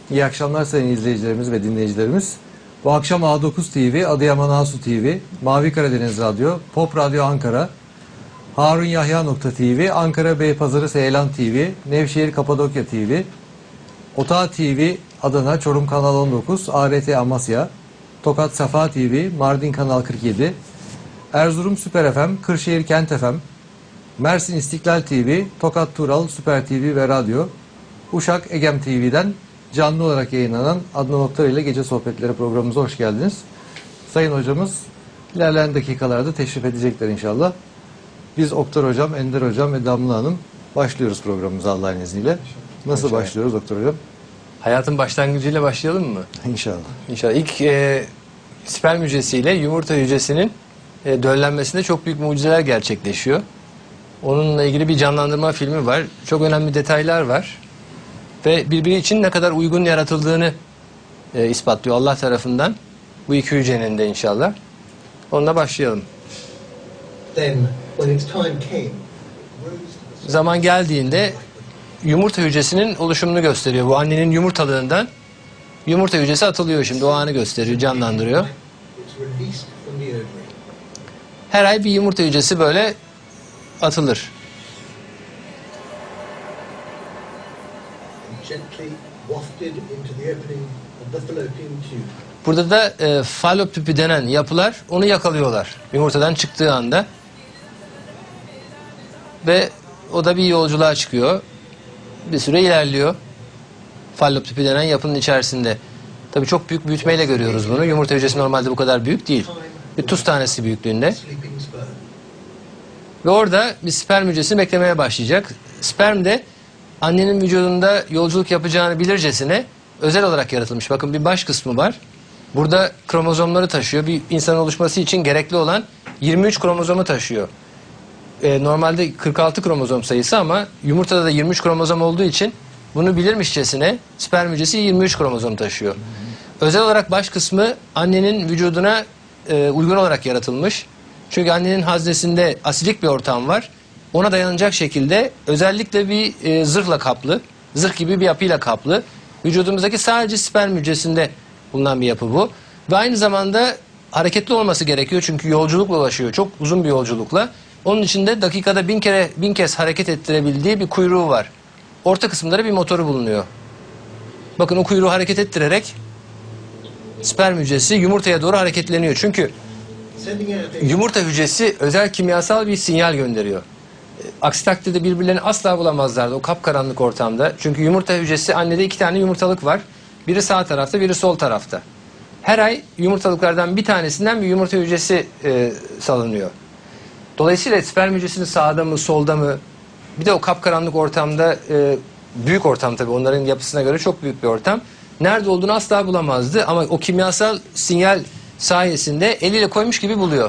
İyi akşamlar sayın izleyicilerimiz ve dinleyicilerimiz. Bu akşam A9 TV, Adıyaman Asu TV, Mavi Karadeniz Radyo, Pop Radyo Ankara, Harun Yahya.tv, Ankara Beypazarı Seylan TV, Nevşehir Kapadokya TV, Otağı TV, Adana, Çorum Kanal 19, ART Amasya, Tokat Safa TV, Mardin Kanal 47, Erzurum Süper FM, Kırşehir Kent FM, Mersin İstiklal TV, Tokat Tural Süper TV ve Radyo, Uşak Egem TV'den canlı olarak yayınlanan Adnan Oktar ile Gece Sohbetleri programımıza hoş geldiniz. Sayın hocamız ilerleyen dakikalarda teşrif edecekler inşallah. Biz Oktar hocam, Ender hocam ve Damla Hanım başlıyoruz programımıza Allah'ın izniyle. Nasıl başlıyoruz Oktar hocam? Hayatın başlangıcıyla başlayalım mı? İnşallah. İnşallah. İlk sperm hücresiyle yumurta hücresinin döllenmesinde çok büyük mucizeler gerçekleşiyor. Onunla ilgili bir canlandırma filmi var. Çok önemli detaylar var. Ve birbiri için ne kadar uygun yaratıldığını ispatlıyor Allah tarafından. Bu iki hücrenin de inşallah. Onunla başlayalım. Zaman geldiğinde yumurta hücresinin oluşumunu gösteriyor. Bu annenin yumurtalığından yumurta hücresi atılıyor şimdi. O anı gösteriyor, canlandırıyor. Her ay bir yumurta hücresi böyle atılır. Burada da fallop tüpü denen yapılar onu yakalıyorlar yumurtadan çıktığı anda. Ve o da bir yolculuğa çıkıyor. Bir süre ilerliyor. Fallop tüpü denen yapının içerisinde. Tabii çok büyük büyütmeyle görüyoruz bunu. Yumurta hücresi normalde bu kadar büyük değil. Bir tuz tanesi büyüklüğünde. Ve orada bir sperm hücresi beklemeye başlayacak. Sperm de annenin vücudunda yolculuk yapacağını bilircesine özel olarak yaratılmış. Bakın bir baş kısmı var. Burada kromozomları taşıyor. Bir insanın oluşması için gerekli olan 23 kromozomu taşıyor. Normalde 46 kromozom sayısı ama yumurtada da 23 kromozom olduğu için bunu bilirmişçesine sperm hücresi 23 kromozom taşıyor. Özel olarak baş kısmı annenin vücuduna uygun olarak yaratılmış. Çünkü annenin haznesinde asidik bir ortam var. Ona dayanacak şekilde özellikle bir zırhla kaplı, zırh gibi bir yapıyla kaplı. Vücudumuzdaki sadece sperm hücresinde bulunan bir yapı bu. Ve aynı zamanda hareketli olması gerekiyor çünkü yolculukla ulaşıyor. Çok uzun bir yolculukla. Onun için de dakikada 1000 kez hareket ettirebildiği bir kuyruğu var. Orta kısımları bir motoru bulunuyor. Bakın o kuyruğu hareket ettirerek sperm hücresi yumurtaya doğru hareketleniyor. Çünkü yumurta hücresi özel kimyasal bir sinyal gönderiyor. Aksi takdirde birbirlerini asla bulamazlardı o kapkaranlık ortamda. Çünkü yumurta hücresi, annede 2 tane yumurtalık var. Biri sağ tarafta, biri sol tarafta. Her ay yumurtalıklardan bir tanesinden bir yumurta hücresi salınıyor. Dolayısıyla sperm hücresinin sağda mı, solda mı? Bir de o kapkaranlık ortamda, büyük ortam tabii onların yapısına göre çok büyük bir ortam. Nerede olduğunu asla bulamazdı ama o kimyasal sinyal sayesinde eliyle koymuş gibi buluyor.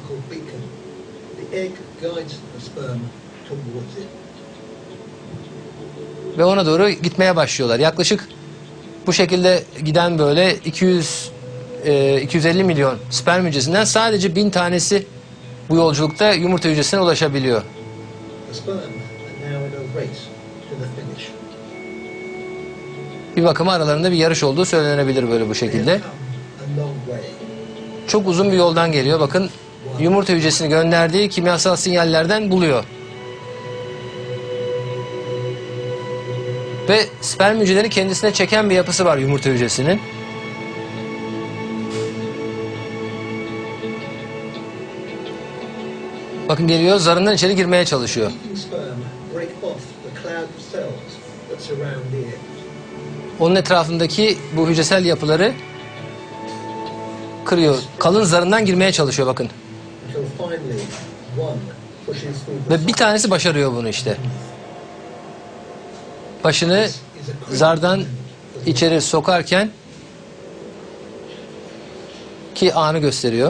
Ve ona doğru gitmeye başlıyorlar. Yaklaşık bu şekilde giden böyle 250 milyon sperm hücresinden sadece 1000 tanesi bu yolculukta yumurta hücresine ulaşabiliyor. Bir bakıma aralarında bir yarış olduğu söylenebilir böyle bu şekilde. Çok uzun bir yoldan geliyor. Bakın yumurta hücresini gönderdiği kimyasal sinyallerden buluyor. Ve sperm hücreleri kendisine çeken bir yapısı var yumurta hücresinin. Bakın geliyor, zarından içeri girmeye çalışıyor. Onun etrafındaki bu hücresel yapıları kırıyor. Kalın zarından girmeye çalışıyor bakın. Ve bir tanesi başarıyor bunu işte. Başını zardan içeri sokarken ki anı gösteriyor.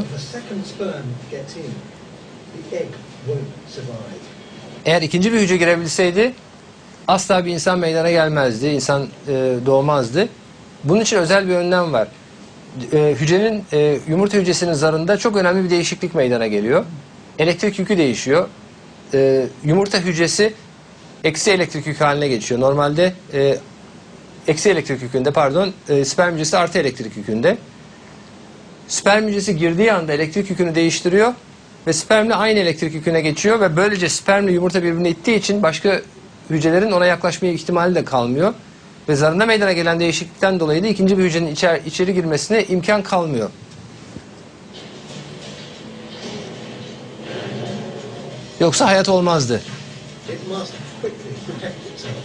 Eğer ikinci bir hücre girebilseydi asla bir insan meydana gelmezdi. İnsan doğmazdı. Bunun için özel bir önlem var. Hücrenin, yumurta hücresinin zarında çok önemli bir değişiklik meydana geliyor. Elektrik yükü değişiyor. Yumurta hücresi eksi elektrik yükü haline geçiyor. Normalde eksi elektrik yükünde, pardon, sperm hücresi artı elektrik yükünde. Sperm hücresi girdiği anda elektrik yükünü değiştiriyor ve spermle aynı elektrik yüküne geçiyor ve böylece spermle yumurta birbirine ittiği için başka hücrelerin ona yaklaşmaya ihtimali de kalmıyor. Ve zarında meydana gelen değişiklikten dolayı da ikinci bir hücrenin içeri girmesine imkan kalmıyor. Yoksa hayat olmazdı. It must quickly protect itself.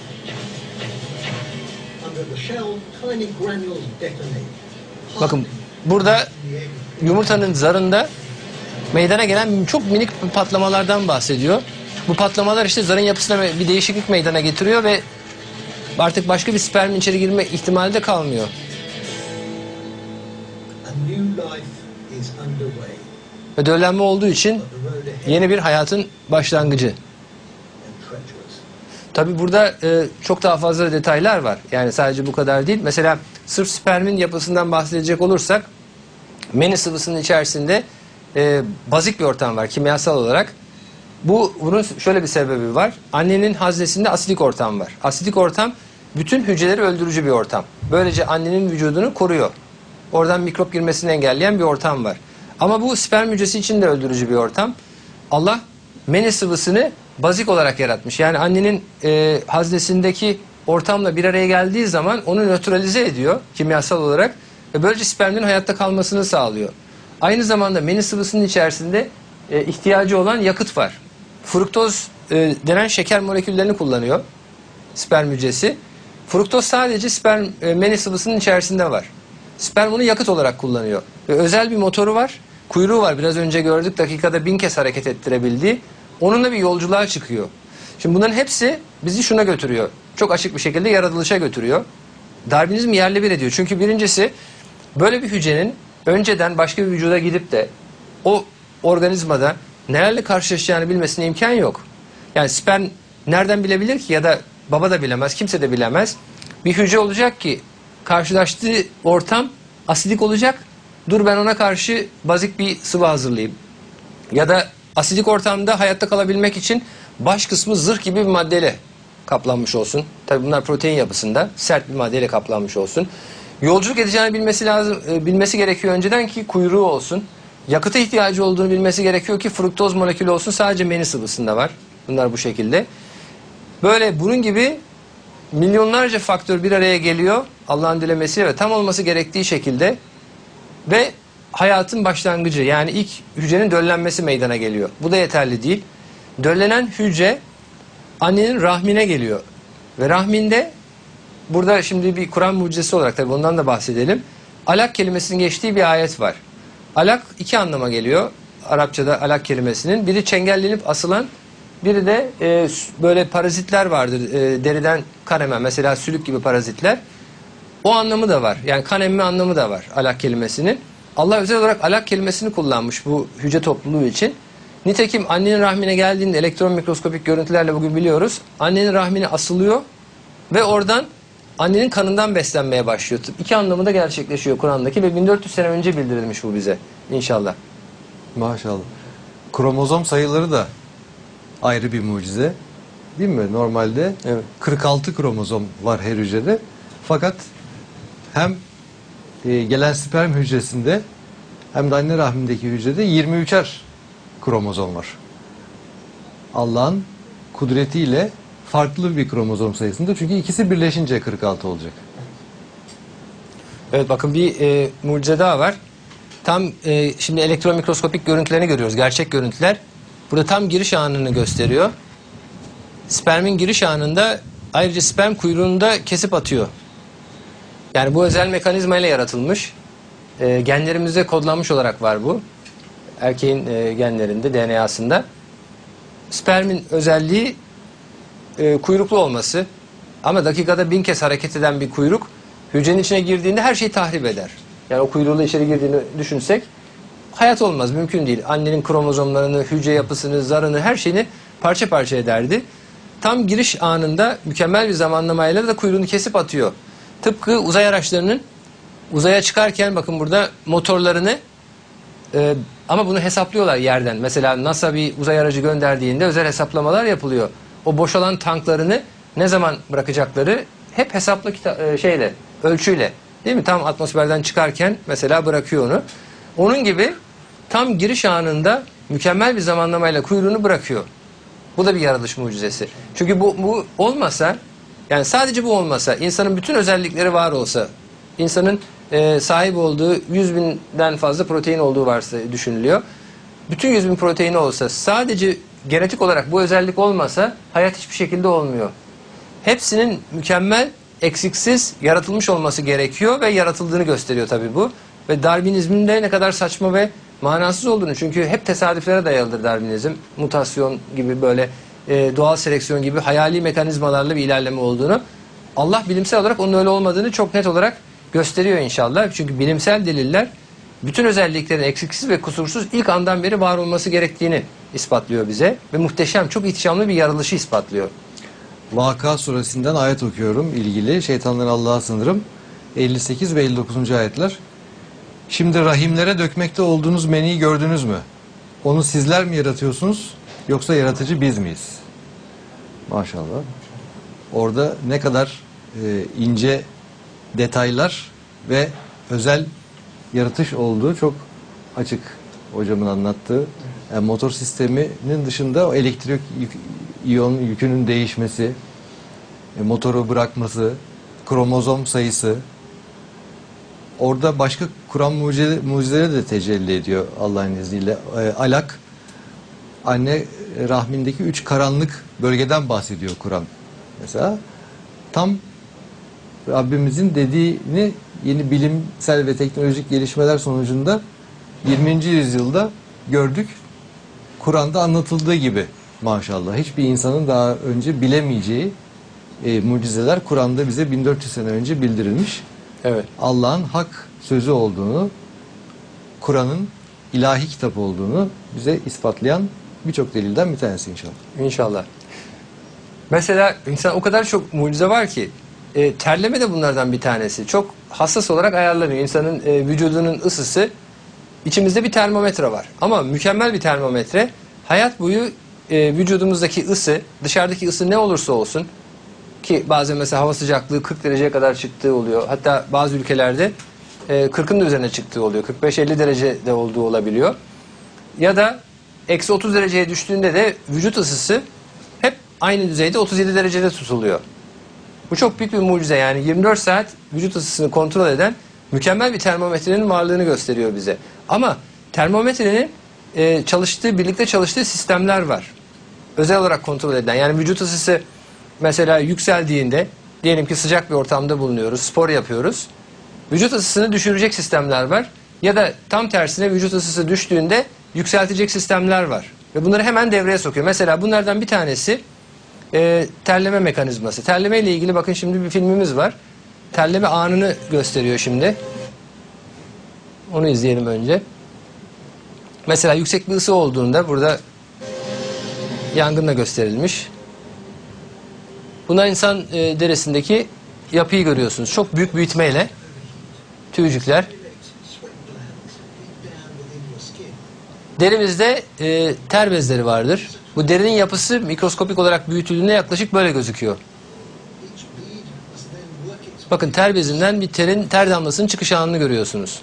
Under the shell, tiny granules detonate. Bakın burada yumurtanın zarında meydana gelen çok minik patlamalardan bahsediyor. Bu patlamalar işte zarın yapısına bir değişiklik meydana getiriyor ve artık başka bir spermin içeri girme ihtimali de kalmıyor. A new life is underway. Ve döllenme olduğu için But the road ahead yeni bir hayatın başlangıcı. and treacherous. Tabi burada çok daha fazla detaylar var. Yani sadece bu kadar değil. Mesela sırf spermin yapısından bahsedecek olursak meni sıvısının içerisinde bazik bir ortam var kimyasal olarak. Bunun şöyle bir sebebi var. Annenin haznesinde asidik ortam var. Asidik ortam bütün hücreleri öldürücü bir ortam. Böylece annenin vücudunu koruyor. Oradan mikrop girmesini engelleyen bir ortam var. Ama bu sperm hücresi için de öldürücü bir ortam. Allah meni sıvısını bazik olarak yaratmış. Yani annenin haznesindeki ortamla bir araya geldiği zaman onu nötralize ediyor kimyasal olarak. Ve böylece spermin hayatta kalmasını sağlıyor. Aynı zamanda meni sıvısının içerisinde ihtiyacı olan yakıt var. Fruktoz denen şeker moleküllerini kullanıyor sperm hücresi. Fruktoz sadece sperm meni sıvısının içerisinde var. Sperm onu yakıt olarak kullanıyor. Ve özel bir motoru var. Kuyruğu var. Biraz önce gördük, dakikada 1000 kez hareket ettirebildiği. Onunla bir yolculuğa çıkıyor. Şimdi bunların hepsi bizi şuna götürüyor. Çok açık bir şekilde yaratılışa götürüyor. Darwinizm yerle bir ediyor. Çünkü birincisi böyle bir hücrenin önceden başka bir vücuda gidip de o organizmada nelerle karşılaşacağını bilmesine imkan yok. Yani sperm nereden bilebilir ki, ya da baba da bilemez, kimse de bilemez. Bir hücre olacak ki karşılaştığı ortam asidik olacak. Dur ben ona karşı bazik bir sıvı hazırlayayım. Ya da asidik ortamda hayatta kalabilmek için baş kısmı zırh gibi bir maddeyle kaplanmış olsun. Tabii bunlar protein yapısında sert bir maddeyle kaplanmış olsun. Yolculuk edeceğini bilmesi gerekiyor önceden ki kuyruğu olsun. Yakıta ihtiyacı olduğunu bilmesi gerekiyor ki fruktoz molekülü olsun, sadece meni sıvısında var. Bunlar bu şekilde. Böyle bunun gibi milyonlarca faktör bir araya geliyor Allah'ın dilemesiyle ve tam olması gerektiği şekilde ve hayatın başlangıcı, yani ilk hücrenin döllenmesi meydana geliyor. Bu da yeterli değil. Döllenen hücre annenin rahmine geliyor ve rahminde, burada şimdi bir Kur'an mucizesi olarak tabii ondan da bahsedelim. Alak kelimesinin geçtiği bir ayet var. Alak iki anlama geliyor Arapçada alak kelimesinin. Biri çengellenip asılan, biri de böyle parazitler vardır. Deriden kan emen, mesela sülük gibi parazitler. O anlamı da var. Yani kan emme anlamı da var alak kelimesinin. Allah özel olarak alak kelimesini kullanmış bu hücre topluluğu için. Nitekim annenin rahmine geldiğinde elektron mikroskopik görüntülerle bugün biliyoruz. Annenin rahmine asılıyor ve oradan annenin kanından beslenmeye başlıyor. İki anlamı da gerçekleşiyor Kur'an'daki ve 1400 sene önce bildirilmiş bu bize inşallah. Maşallah. Kromozom sayıları da ayrı bir mucize. Değil mi? Normalde Evet. 46 kromozom var her hücrede. Fakat hem gelen sperm hücresinde hem de anne rahmindeki hücrede 23'er kromozom var. Allah'ın kudretiyle farklı bir kromozom sayısında, çünkü ikisi birleşince 46 olacak. Evet, bakın bir mucize daha var. Tam şimdi elektron mikroskopik görüntülerini görüyoruz. Gerçek görüntüler. Burada tam giriş anını gösteriyor. Spermin giriş anında ayrıca sperm kuyruğunu da kesip atıyor. Yani bu özel mekanizma ile yaratılmış. Genlerimizde kodlanmış olarak var bu. Erkeğin genlerinde, DNA'sında. Spermin özelliği kuyruklu olması. Ama dakikada 1000 kez hareket eden bir kuyruk hücrenin içine girdiğinde her şeyi tahrip eder. Yani o kuyruğuyla içeri girdiğini düşünsek hayat olmaz, mümkün değil. Annenin kromozomlarını, hücre yapısını, zarını, her şeyini parça parça ederdi. Tam giriş anında mükemmel bir zamanlamayla da kuyruğunu kesip atıyor. Tıpkı uzay araçlarının uzaya çıkarken bakın burada motorlarını ama bunu hesaplıyorlar yerden. Mesela NASA bir uzay aracı gönderdiğinde özel hesaplamalar yapılıyor. O boşalan tanklarını ne zaman bırakacakları hep hesaplı şeyle, ölçüyle, değil mi? Tam atmosferden çıkarken mesela bırakıyor onu. Onun gibi tam giriş anında mükemmel bir zamanlamayla kuyruğunu bırakıyor. Bu da bir yaratılış mucizesi. Çünkü bu olmasa, yani sadece bu olmasa, insanın bütün özellikleri var olsa, insanın sahip olduğu 100.000'den fazla protein olduğu varsa düşünülüyor. Bütün 100.000 proteini olsa, sadece genetik olarak bu özellik olmasa hayat hiçbir şekilde olmuyor. Hepsinin mükemmel, eksiksiz yaratılmış olması gerekiyor ve yaratıldığını gösteriyor tabii bu. Ve Darwinizmin de ne kadar saçma ve manasız olduğunu, çünkü hep tesadüflere dayalıdır Darwinizm. Mutasyon gibi, böyle doğal seleksiyon gibi hayali mekanizmalarla bir ilerleme olduğunu. Allah bilimsel olarak onun öyle olmadığını çok net olarak gösteriyor inşallah. Çünkü bilimsel deliller bütün özelliklerin eksiksiz ve kusursuz ilk andan beri var olması gerektiğini ispatlıyor bize. Ve muhteşem, çok ihtişamlı bir yaratılışı ispatlıyor. Vaka suresinden ayet okuyorum ilgili. Şeytanları Allah'a sınırım. 58 ve 59. ayetler. Şimdi rahimlere dökmekte olduğunuz meniyi gördünüz mü? Onu sizler mi yaratıyorsunuz yoksa yaratıcı biz miyiz? Maşallah. Orada ne kadar ince detaylar ve özel yaratış olduğu çok açık hocamın anlattığı. Yani motor sisteminin dışında o elektrik iyon yükünün değişmesi, motoru bırakması, kromozom sayısı, orada başka Kur'an mucizeleri de tecelli ediyor Allah'ın izniyle. Alak, anne rahmindeki 3 karanlık bölgeden bahsediyor Kur'an. Mesela tam Rabbimizin dediğini yeni bilimsel ve teknolojik gelişmeler sonucunda 20. yüzyılda gördük. Kur'an'da anlatıldığı gibi maşallah. Hiçbir insanın daha önce bilemeyeceği mucizeler Kur'an'da bize 1400 sene önce bildirilmiş. Evet. Allah'ın hak sözü olduğunu, Kur'an'ın ilahi kitap olduğunu bize ispatlayan birçok delilden bir tanesi inşallah. İnşallah. Mesela insan o kadar çok mucize var ki terleme de bunlardan bir tanesi. Çok hassas olarak ayarlanıyor. İnsanın vücudunun ısısı, içimizde bir termometre var. Ama mükemmel bir termometre. Hayat boyu vücudumuzdaki ısı, dışarıdaki ısı ne olursa olsun, ki bazen mesela hava sıcaklığı 40 dereceye kadar çıktığı oluyor. Hatta bazı ülkelerde 40'ın da üzerine çıktığı oluyor. 45-50 derecede olduğu olabiliyor. Ya da eksi 30 dereceye düştüğünde de vücut ısısı hep aynı düzeyde 37 derecede tutuluyor. Bu çok büyük bir mucize. Yani 24 saat vücut ısısını kontrol eden mükemmel bir termometrenin varlığını gösteriyor bize. Ama termometrenin birlikte çalıştığı sistemler var. Özel olarak kontrol edilen. Yani vücut ısısı mesela yükseldiğinde, diyelim ki sıcak bir ortamda bulunuyoruz, spor yapıyoruz. Vücut ısısını düşürecek sistemler var. Ya da tam tersine vücut ısısı düştüğünde yükseltecek sistemler var. Ve bunları hemen devreye sokuyor. Mesela bunlardan bir tanesi terleme mekanizması. Terleme ile ilgili bakın şimdi bir filmimiz var. Terleme anını gösteriyor şimdi. Onu izleyelim önce. Mesela yüksek bir ısı olduğunda burada yangınla gösterilmiş. Buna insan derisindeki yapıyı görüyorsunuz. Çok büyük büyütmeyle tüycükler. Derimizde ter bezleri vardır. Bu derinin yapısı mikroskopik olarak büyütüldüğünde yaklaşık böyle gözüküyor. Bakın ter bezinden bir ter damlasının çıkış anını görüyorsunuz.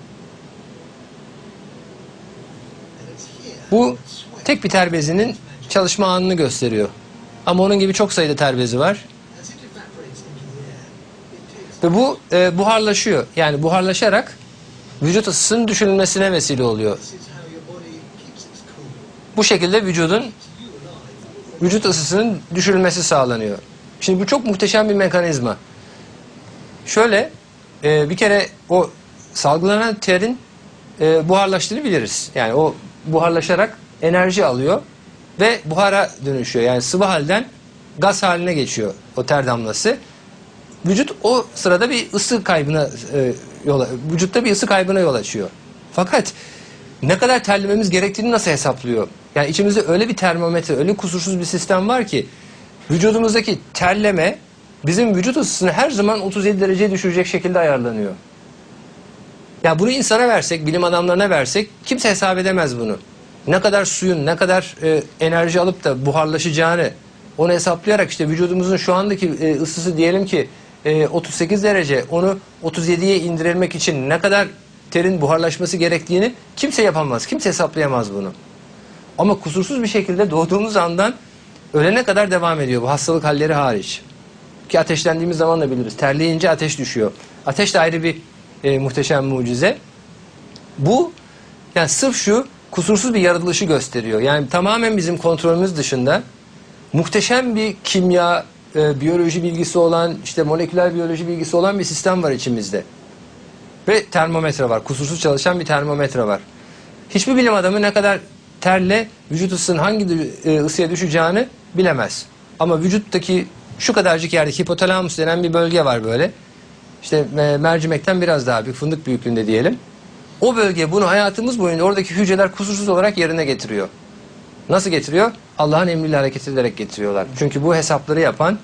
Bu tek bir ter bezinin çalışma anını gösteriyor. Ama onun gibi çok sayıda ter bezi var. Ve bu buharlaşıyor. Yani buharlaşarak vücut ısısının düşürülmesine vesile oluyor. Bu şekilde vücut ısısının düşürülmesi sağlanıyor. Şimdi bu çok muhteşem bir mekanizma. Şöyle bir kere o salgılanan terin buharlaştığını biliriz. Yani o buharlaşarak enerji alıyor ve buhara dönüşüyor. Yani sıvı halden gaz haline geçiyor o ter damlası. Vücut o sırada bir ısı kaybına vücutta bir ısı kaybına yol açıyor. Fakat ne kadar terlememiz gerektiğini nasıl hesaplıyor? Yani içimizde öyle bir termometre, öyle kusursuz bir sistem var ki vücudumuzdaki terleme bizim vücut ısısını her zaman 37 dereceye düşürecek şekilde ayarlanıyor. Ya bunu insana versek, bilim adamlarına versek kimse hesap edemez bunu. Ne kadar suyun, ne kadar enerji alıp da buharlaşacağını Onu hesaplayarak işte vücudumuzun şu andaki ısısı diyelim ki 38 derece, onu 37'ye indirilmek için ne kadar terin buharlaşması gerektiğini kimse yapamaz. Kimse hesaplayamaz bunu. Ama kusursuz bir şekilde doğduğumuz andan ölene kadar devam ediyor bu hastalık halleri hariç. Ki ateşlendiğimiz zaman da biliriz. Terleyince ateş düşüyor. Ateş de ayrı bir muhteşem mucize. Bu yani sırf şu kusursuz bir yaratılışı gösteriyor. Yani tamamen bizim kontrolümüz dışında muhteşem bir kimya, biyoloji bilgisi olan, işte moleküler biyoloji bilgisi olan bir sistem var içimizde. Ve termometre var. Kusursuz çalışan bir termometre var. Hiçbir bilim adamı ne kadar terle vücut ısısının hangi ısıya düşeceğini bilemez. Ama vücuttaki şu kadarcık yerdeki hipotalamus denen bir bölge var böyle. İşte mercimekten biraz daha büyük, fındık büyüklüğünde diyelim. O bölge bunu hayatımız boyunca oradaki hücreler kusursuz olarak yerine getiriyor. Nasıl getiriyor? Allah'ın emriyle hareket ederek getiriyorlar. Çünkü bu hesapları yapan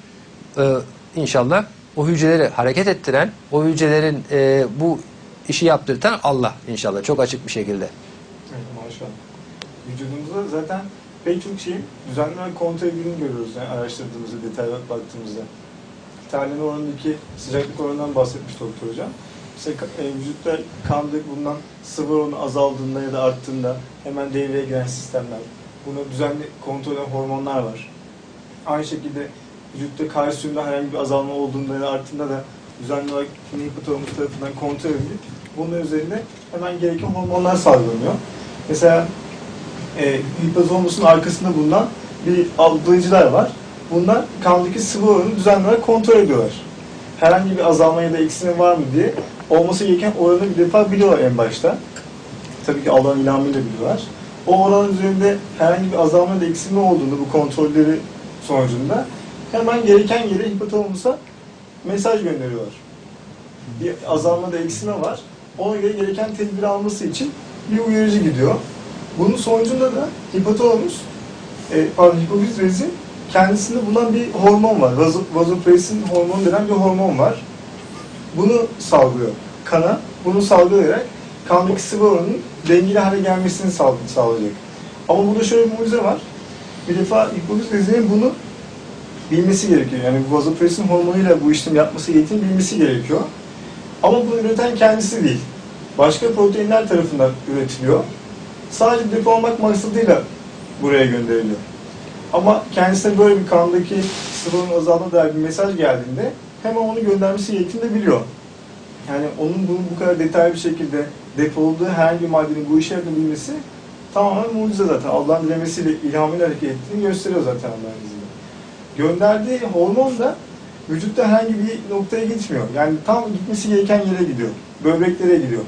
inşallah o hücreleri hareket ettiren, o hücrelerin bu işi yaptırtan Allah inşallah. Çok açık bir şekilde. Evet, maşallah. Vücudumuzda zaten pek çok şeyin düzenli olarak kontrol edildiğini görüyoruz yani araştırdığımızda, detaylı baktığımızda. Terleme oranındaki sıcaklık oranından bahsetmiş doktor hocam. Mesela vücutta kanda bulunan sıvı oranı azaldığında ya da arttığında hemen devreye giren sistemler. Bunu düzenli kontrol eden hormonlar var. Aynı şekilde vücutta kalsiyumda herhangi bir azalma olduğunda ya da arttığında da düzenli olarak hipotalamus tarafından kontrol edilip bunun üzerine hemen gereken hormonlar salgılanıyor. Mesela hipotalamusun arkasında bulunan bir algılayıcılar var. Bunlar kandaki sıvı oranını düzenli olarak kontrol ediyorlar. Herhangi bir azalma ya da eksilme var mı diye olması gereken oranı bir defa biliyorlar en başta. Tabii ki Allah'ın ilhamıyla biliyorlar. O oranın üzerinde herhangi bir azalma ya da eksilme olduğunda bu kontrolleri sonucunda hemen gereken yere hipotalamusa mesaj gönderiyorlar. Bir azalma da eksilme var. Ona göre gereken tedbir alması için bir uyarıcı gidiyor. Bunun sonucunda da hipotalamus, hipofiz bezi kendisinde bulunan bir hormon var. Vazopresin hormonu denen bir hormon var. Bunu salgılıyor kana. Bunu salgılayarak kandaki sıvı oranının dengeli hale gelmesini sağlayacak. Ama burada şöyle bir mucize var. Bir defa hipofiz bezinin bunu bilmesi gerekiyor. Yani vazopresin hormonuyla bu işlemi yapması gerektiğini bilmesi gerekiyor. Ama bunu üreten kendisi değil. Başka proteinler tarafından üretiliyor. Sadece depo olmak maksadıyla buraya gönderiliyor. Ama kendisine böyle bir kandaki sıvının azaldığına dair bir mesaj geldiğinde hemen onu göndermesi gerektiğini de biliyor. Yani onun bunu bu kadar detaylı bir şekilde depoladığı herhangi bir maddenin bu işe yapabilmesi tamamen mucize zaten. Allah'ın dilemesiyle, ilhamıyla hareket ettiğini gösteriyor zaten Allah'ın izniyle. Gönderdiği hormon da vücutta herhangi bir noktaya gitmiyor. Yani tam gitmesi gereken yere gidiyor. Böbreklere gidiyor.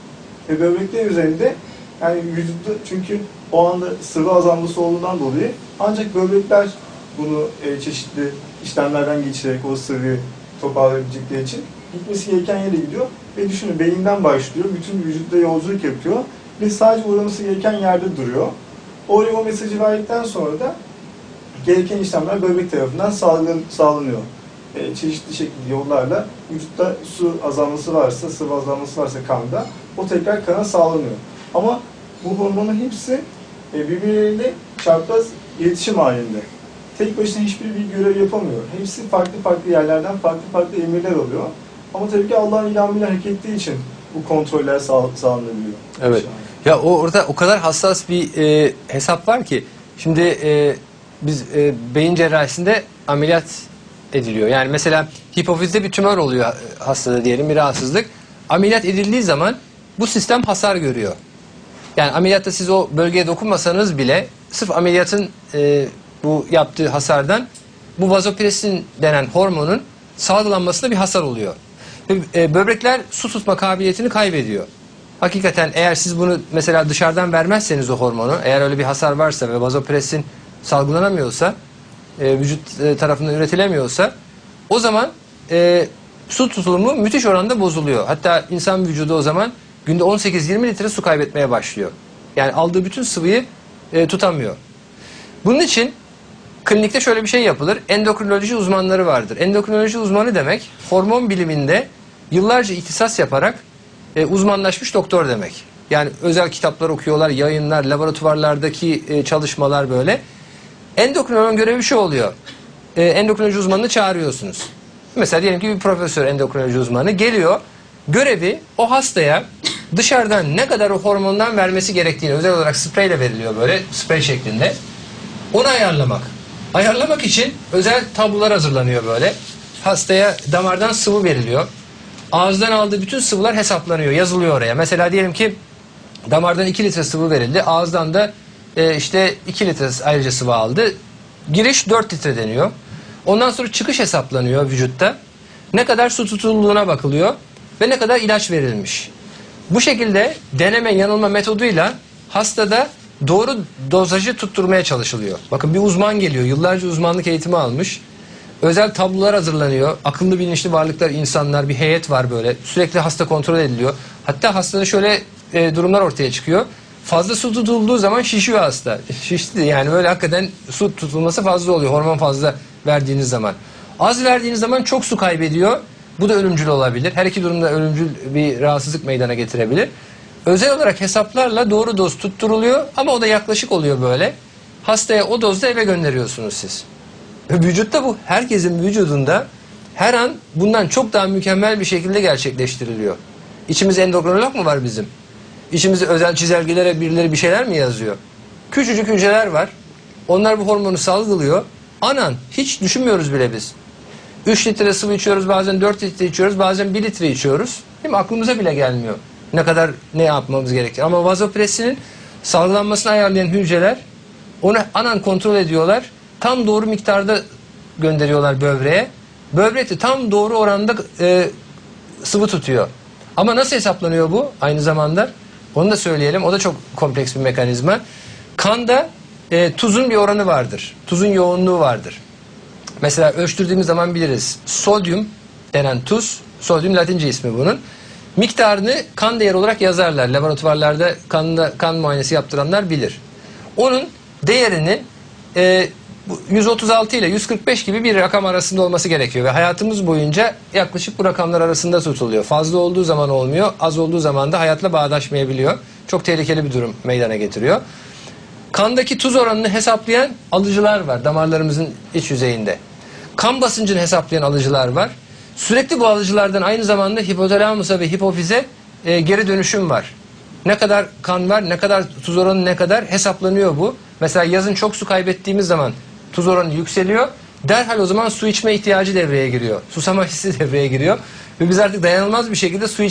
Ve böbrekler üzerinde yani vücutta çünkü o anda sıvı azalması olduğundan dolayı ancak böbrekler bunu çeşitli işlemlerden geçirerek o sıvıyı toparlayabilecekleri için gitmesi gereken yere gidiyor. Ve düşünün beyinden başlıyor. Bütün vücutta yolculuk yapıyor. Ve sadece uğraması gereken yerde duruyor. Oraya o mesajı verdikten sonra da gereken işlemler böbrek tarafından sağlanıyor. Çeşitli şekilde yollarla vücutta su azalması varsa, sıvı azalması varsa kanda o tekrar kana sağlanıyor. Ama bu hormonun hepsi birbirleriyle çapraz iletişim halinde. Tek başına hiçbir bir görev yapamıyor. Hepsi farklı farklı yerlerden farklı emirler alıyor. Ama tabii ki Allah'ın ilhamıyla hareket ettiği için bu kontroller sağlanabiliyor. Evet. Ya orada o kadar hassas bir hesap var ki şimdi biz beyin cerrahisinde ameliyat ediliyor. Yani mesela hipofizde bir tümör oluyor hastada diyelim bir rahatsızlık. Ameliyat edildiği zaman bu sistem hasar görüyor. Yani ameliyatta siz o bölgeye dokunmasanız bile sırf ameliyatın bu yaptığı hasardan bu vazopresin denen hormonun salgılanmasında bir hasar oluyor. Ve böbrekler su tutma kabiliyetini kaybediyor. Hakikaten eğer siz bunu mesela dışarıdan vermezseniz o hormonu, eğer öyle bir hasar varsa ve vazopresin salgılanamıyorsa, vücut tarafından üretilemiyorsa o zaman su tutulumu müthiş oranda bozuluyor. Hatta insan vücudu o zaman günde 18-20 litre su kaybetmeye başlıyor. Yani aldığı bütün sıvıyı tutamıyor. Bunun için klinikte şöyle bir şey yapılır. Endokrinoloji uzmanları vardır. Endokrinoloji uzmanı demek hormon biliminde yıllarca ihtisas yaparak uzmanlaşmış doktor demek. Yani özel kitaplar okuyorlar, yayınlar, laboratuvarlardaki çalışmalar böyle. Endokrinologun görevi şu oluyor. Endokrinoloji uzmanını çağırıyorsunuz. Mesela diyelim ki bir profesör endokrinoloji uzmanı geliyor. Görevi o hastaya dışarıdan ne kadar o hormondan vermesi gerektiğini, özel olarak spreyle veriliyor, böyle sprey şeklinde. Onu ayarlamak. Ayarlamak için özel tablolar hazırlanıyor böyle. Hastaya damardan sıvı veriliyor. Ağızdan aldığı bütün sıvılar hesaplanıyor, yazılıyor oraya. Mesela diyelim ki damardan 2 litre sıvı verildi. Ağızdan da işte 2 litre ayrıca sıvı aldı. Giriş 4 litre deniyor. Ondan sonra çıkış hesaplanıyor vücutta. Ne kadar su tutulduğuna bakılıyor ve ne kadar ilaç verilmiş. Bu şekilde deneme yanılma metoduyla hastada doğru dozajı tutturmaya çalışılıyor. Bakın bir uzman geliyor, yıllarca uzmanlık eğitimi almış. Özel tablolar hazırlanıyor. Akıllı bilinçli varlıklar, insanlar, bir heyet var böyle. Sürekli hasta kontrol ediliyor. Hatta hastada şöyle durumlar ortaya çıkıyor. Fazla su tutulduğu zaman şişiyor hasta. Şişti yani, böyle hakikaten su tutulması fazla oluyor. Hormon fazla verdiğiniz zaman. Az verdiğiniz zaman çok su kaybediyor. Bu da ölümcül olabilir. Her iki durumda ölümcül bir rahatsızlık meydana getirebilir. Özel olarak hesaplarla doğru doz tutturuluyor ama o da yaklaşık oluyor böyle. Hastaya o dozda eve gönderiyorsunuz siz. Vücutta bu herkesin vücudunda her an bundan çok daha mükemmel bir şekilde gerçekleştiriliyor. İçimizde endokrinolog mu var bizim? İçimizde özel çizelgelere birileri bir şeyler mi yazıyor? Küçücük hücreler var. Onlar bu hormonu salgılıyor. Anan hiç düşünmüyoruz bile biz. 3 litre sıvı içiyoruz, bazen 4 litre içiyoruz, bazen 1 litre içiyoruz. Değil mi? Aklımıza bile gelmiyor. Ne kadar ne yapmamız gerekir. Ama vazopresinin salgılanmasını ayarlayan hücreler onu anan kontrol ediyorlar. Tam doğru miktarda gönderiyorlar böbreğe. Böbrek de tam doğru oranda sıvı tutuyor. Ama nasıl hesaplanıyor bu aynı zamanda? Onu da söyleyelim. O da çok kompleks bir mekanizma. Kanda tuzun bir oranı vardır. Tuzun yoğunluğu vardır. Mesela ölçtürdüğümüz zaman biliriz. Sodyum denen tuz, sodyum Latince ismi bunun. Miktarını kan değeri olarak yazarlar. Laboratuvarlarda kan muayenesi yaptıranlar bilir. Onun değerinin 136 ile 145 gibi bir rakam arasında olması gerekiyor. Ve hayatımız boyunca yaklaşık bu rakamlar arasında tutuluyor. Fazla olduğu zaman olmuyor, az olduğu zaman da hayatla bağdaşmayabiliyor. Çok tehlikeli bir durum meydana getiriyor. Kandaki tuz oranını hesaplayan alıcılar var damarlarımızın iç yüzeyinde. Kan basıncını hesaplayan alıcılar var. Sürekli bu alıcılardan aynı zamanda hipotalamusa ve hipofize geri dönüşüm var. Ne kadar kan var, ne kadar tuz oranı, ne kadar hesaplanıyor bu. Mesela yazın çok su kaybettiğimiz zaman tuz oranı yükseliyor. Derhal o zaman su içme ihtiyacı devreye giriyor. Susama hissi devreye giriyor. Ve biz artık dayanılmaz bir şekilde su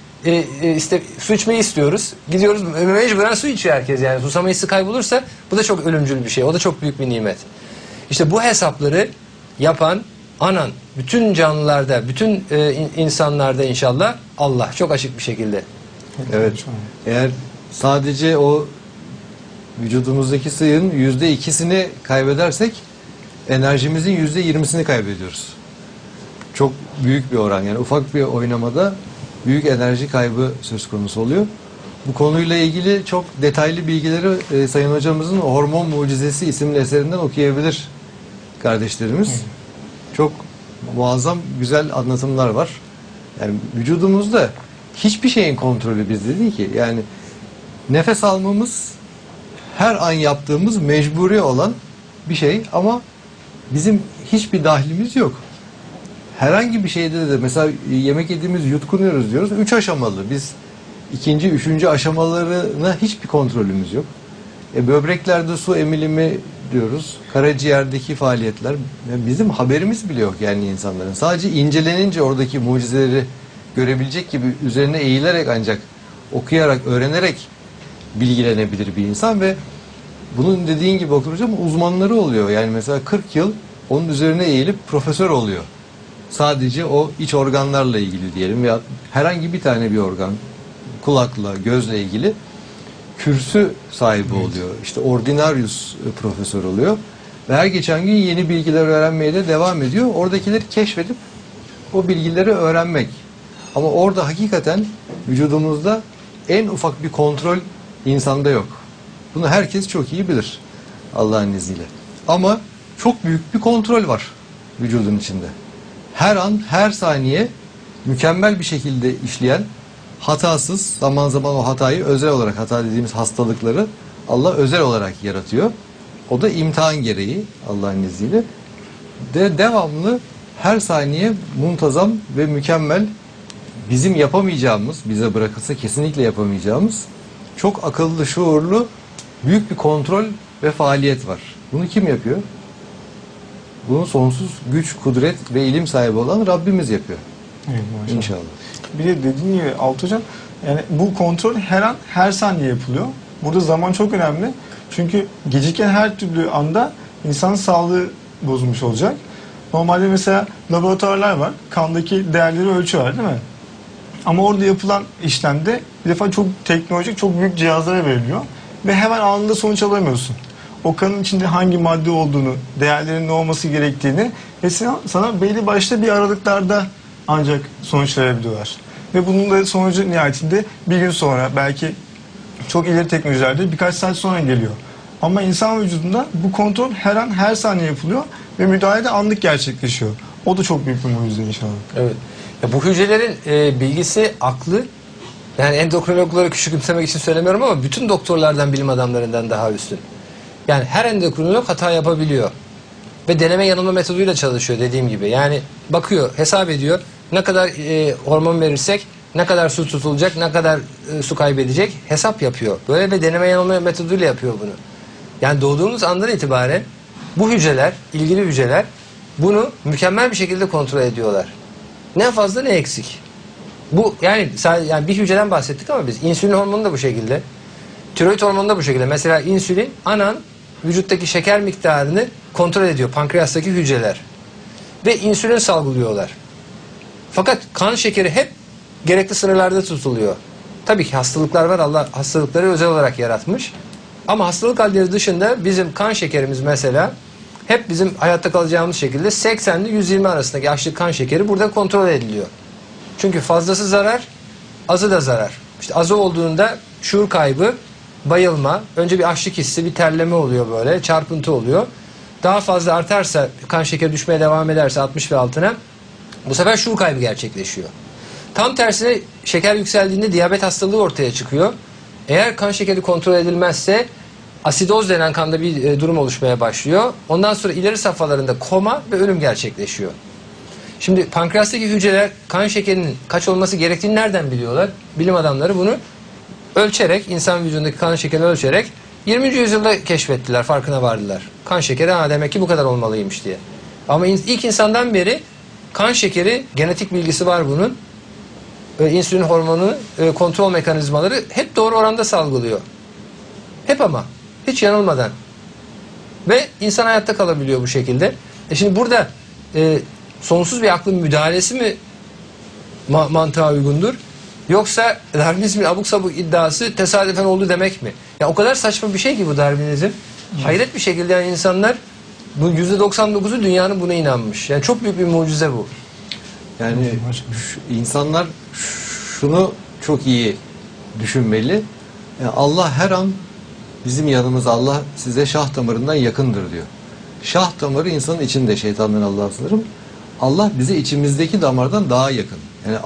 içmeyi istiyoruz. Gidiyoruz, mecburen su içiyor herkes yani. Susama hissi kaybolursa bu da çok ölümcül bir şey. O da çok büyük bir nimet. İşte bu hesapları yapan anan bütün canlılarda, bütün insanlarda inşallah Allah çok açık bir şekilde. Evet. Eğer sadece o vücudumuzdaki suyun %2'sini kaybedersek enerjimizin %20'sini kaybediyoruz. Çok büyük bir oran. Yani ufak bir oynamada büyük enerji kaybı söz konusu oluyor. Bu konuyla ilgili çok detaylı bilgileri Sayın Hocamızın Hormon Mucizesi isimli eserinden okuyabilir kardeşlerimiz. Çok muazzam güzel anlatımlar var. Yani vücudumuzda hiçbir şeyin kontrolü bizde değil ki. Yani nefes almamız her an yaptığımız mecburi olan bir şey ama bizim hiçbir dahlimiz yok. Herhangi bir şeyde de mesela yemek yediğimiz yutkunuyoruz diyoruz. 3 aşamalı. Biz ikinci, üçüncü aşamalarına hiçbir kontrolümüz yok. Böbreklerde su emilimi diyoruz. Karaciğerdeki faaliyetler. Bizim haberimiz bile yok yani insanların. Sadece incelenince oradaki mucizeleri görebilecek gibi üzerine eğilerek ancak okuyarak, öğrenerek bilgilenebilir bir insan ve bunun dediğin gibi hocam uzmanları oluyor. Yani mesela 40 yıl onun üzerine eğilip profesör oluyor. Sadece o iç organlarla ilgili diyelim veya herhangi bir tane bir organ, kulakla, gözle ilgili kürsü sahibi oluyor. İşte ordinarius profesör oluyor. Ve her geçen gün yeni bilgiler öğrenmeye de devam ediyor. Oradakileri keşfedip o bilgileri öğrenmek. Ama orada hakikaten vücudumuzda en ufak bir kontrol insanda yok. Bunu herkes çok iyi bilir Allah'ın izniyle. Ama çok büyük bir kontrol var vücudun içinde. Her an, her saniye mükemmel bir şekilde işleyen, hatasız, zaman zaman o hatayı özel olarak, hata dediğimiz hastalıkları Allah özel olarak yaratıyor. O da imtihan gereği Allah'ın izniyle. Devamlı her saniye muntazam ve mükemmel, bizim yapamayacağımız, bize bırakılsa kesinlikle yapamayacağımız çok akıllı, şuurlu, büyük bir kontrol ve faaliyet var. Bunu kim yapıyor? Bunu sonsuz güç, kudret ve ilim sahibi olan Rabbimiz yapıyor. Evet, maşallah. İnşallah. Bir de dediğin gibi Alt Hocam, yani bu kontrol her an her saniye yapılıyor. Burada zaman çok önemli. Çünkü geciken her türlü anda insanın sağlığı bozulmuş olacak. Normalde mesela laboratuvarlar var. Kandaki değerleri ölçüyorlar değil mi? Ama orada yapılan işlemde bir defa çok teknolojik, çok büyük cihazlara veriliyor. Ve hemen anında sonuç alamıyorsun. O kanın içinde hangi madde olduğunu, değerlerin ne olması gerektiğini ve sana belli başlı bir aralıklarda ancak sonuç verebiliyorlar. Ve bunun da sonucu nihayetinde bir gün sonra, belki çok ileri teknolojilerde birkaç saat sonra geliyor. Ama insan vücudunda bu kontrol her an her saniye yapılıyor ve müdahale de anlık gerçekleşiyor. O da çok büyük bir mucize inşallah. Evet. Ya bu hücrelerin bilgisi, aklı, yani endokrinologları küçümsemek için söylemiyorum ama bütün doktorlardan, bilim adamlarından daha üstün. Yani her endokrinolog hata yapabiliyor. Ve deneme yanılma metoduyla çalışıyor dediğim gibi. Yani bakıyor, hesap ediyor. Ne kadar hormon verirsek, ne kadar su tutulacak, ne kadar su kaybedecek hesap yapıyor. Böyle bir deneme yanılma metoduyla yapıyor bunu. Yani doğduğumuz andan itibaren bu hücreler, ilgili hücreler bunu mükemmel bir şekilde kontrol ediyorlar. Ne fazla ne eksik. Bu yani bir hücreden bahsettik ama biz insülin hormonu da bu şekilde. Tiroid hormonu da bu şekilde. Mesela insülin anan vücuttaki şeker miktarını kontrol ediyor pankreastaki hücreler. Ve insülin salgılıyorlar. Fakat kan şekeri hep gerekli sınırlarda tutuluyor. Tabii ki hastalıklar var. Allah hastalıkları özel olarak yaratmış. Ama hastalık halleri dışında bizim kan şekerimiz mesela hep bizim hayatta kalacağımız şekilde 80 ile 120 arasındaki açlık kan şekeri burada kontrol ediliyor. Çünkü fazlası zarar, azı da zarar. İşte azı olduğunda şuur kaybı, bayılma, önce bir açlık hissi, bir terleme oluyor böyle, çarpıntı oluyor. Daha fazla artarsa, kan şekeri düşmeye devam ederse 60 ve altına, bu sefer şuur kaybı gerçekleşiyor. Tam tersine şeker yükseldiğinde diyabet hastalığı ortaya çıkıyor. Eğer kan şekeri kontrol edilmezse asidoz denen kanda bir durum oluşmaya başlıyor. Ondan sonra ileri safhalarında koma ve ölüm gerçekleşiyor. Şimdi pankreastaki hücreler kan şekerinin kaç olması gerektiğini nereden biliyorlar? Bilim adamları bunu ölçerek, insan vücudundaki kan şekerini ölçerek 20. yüzyılda keşfettiler, farkına vardılar. Kan şekeri demek ki bu kadar olmalıymış diye. Ama ilk insandan beri kan şekeri, genetik bilgisi var bunun. İnsülin hormonu, kontrol mekanizmaları hep doğru oranda salgılıyor. Hep ama. Hiç yanılmadan. Ve insan hayatta kalabiliyor bu şekilde. Şimdi burada sonsuz bir aklın müdahalesi mi mantığa uygundur? Yoksa Darwinizmin abuk sabuk iddiası tesadüfen oldu demek mi? Ya o kadar saçma bir şey ki bu Darwinizm. Hayret bir şekilde yani insanlar, bu %99'u dünyanın buna inanmış. Yani çok büyük bir mucize bu. Yani insanlar şunu çok iyi düşünmeli. Yani Allah her an bizim yanımızda, Allah size şah damarından yakındır diyor. Şah damarı insanın içinde, şeytandan Allah'a sınırım. Allah bize içimizdeki damardan daha yakın. Yani